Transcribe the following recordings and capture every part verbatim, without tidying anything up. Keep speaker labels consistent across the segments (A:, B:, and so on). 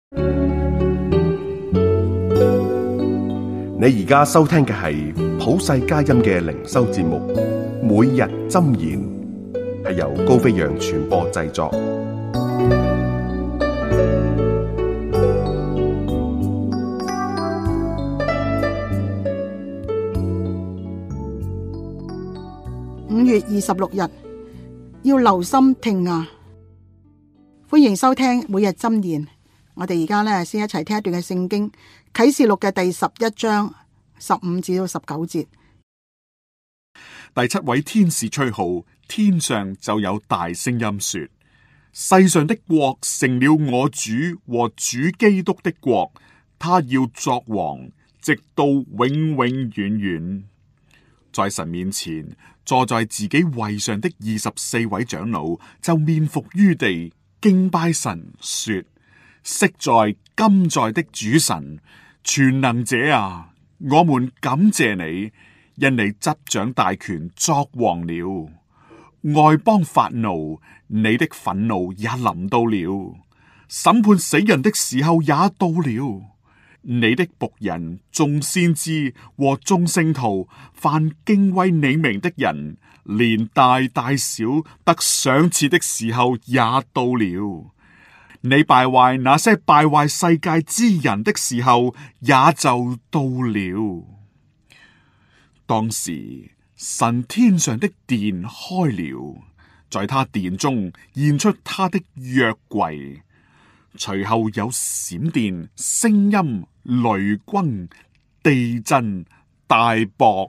A: 你而家收聽嘅係普世佳音嘅靈修節目，每日箴言，係由高飛揚傳播製作。
B: 五月二十六日，要留心聽啊！歡迎收聽每日箴言。我哋而家咧先一齊聽一段嘅聖經，啟示錄嘅第十一章十五至到十九節。
C: 第七位天使吹號，天上就有大聲音說：世上的國成了我主和主基督的國，他要作王，直到永永遠遠。在神面前坐在自己位上的二十四位長老就面伏於地，敬拜神，說：昔在今在的主神全能者啊，我們感謝你，因你執掌大權作王了。外邦發怒，你的憤怒也臨到了，審判死人的時候也到了。你的僕人眾先知和眾聖徒，凡敬畏你名的人，連大大小得賞賜的時候也到了。你敗壞那些敗壞世界之人的時候也就到了。當時神天上的殿開了，在他殿中現出他的約櫃，隨後有閃電、聲音、雷轟、地震、大雹。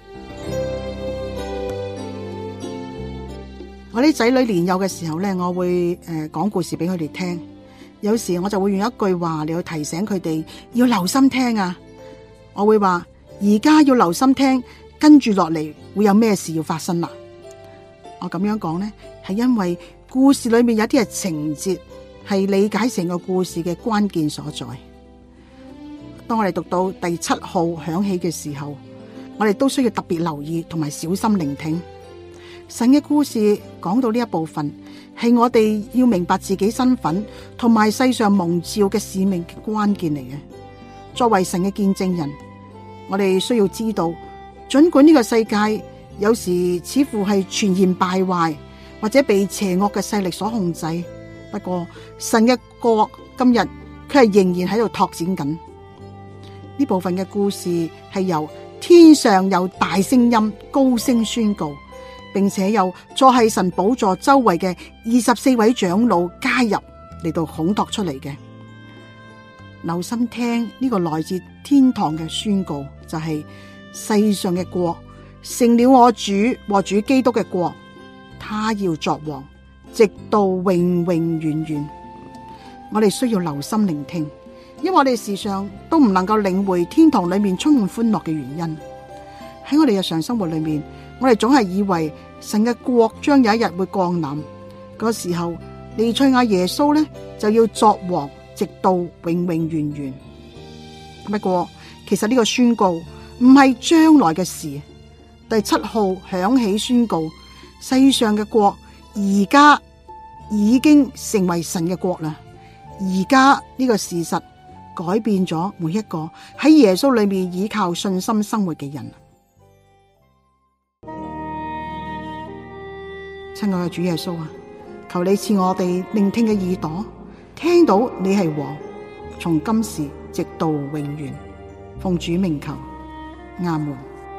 B: 我啲仔女年幼嘅時候呢，我會誒講故事俾佢哋聽。有時我就會用一句話嚟去提醒佢哋要留心聽啊。我會話而家要留心聽，跟住落嚟會有咩事要發生啦。我咁樣講呢，係因為故事裏面有啲係情節，係理解成個故事嘅關鍵所在。當我哋讀到第七號響起嘅時候，我哋都需要特別留意同埋小心聆聽。神嘅故事講到呢一部分，係我哋要明白自己身份同埋世上蒙召嘅使命嘅關鍵嚟嘅。作為神嘅見證人，我哋需要知道，盡管呢個世界有時似乎係全然敗壞，或者被邪惡嘅勢力所控制，不過神嘅國今日佢係仍然喺度拓展緊。呢部分嘅故事係由天上有大聲音高聲宣告，並且有坐喺神寶座周圍嘅二十四位長老加入嚟到烘托出嚟嘅。留心聽呢個來自天堂嘅宣告，就係世上嘅國成了我主和主基督嘅國，他要作王，直到永永遠遠。我哋需要留心聆聽，因為我哋時常都唔能夠領會天堂裏面充滿歡樂嘅原因。喺我哋日常生活裏面，我哋總係以為神嘅國將有一日會降臨，嗰時候彌賽亞耶穌呢就要作王，直到永永遠遠。不過其實呢個宣告唔係將來嘅事。第七號響起宣告，世上嘅國而家已經成為神嘅國啦。而家呢個事實改變咗每一個喺耶穌裏面依靠信心生活嘅人。親愛嘅主耶穌啊，求你賜我哋聆聽嘅耳朵，聽到你係王，從今時直到永遠。奉主名求，阿門。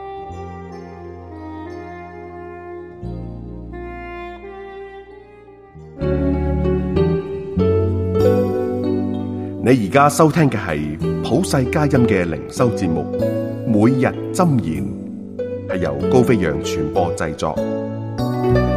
A: 你而家收聽嘅係普世佳音嘅靈修節目，每日箴言，係由高飛揚傳播製作。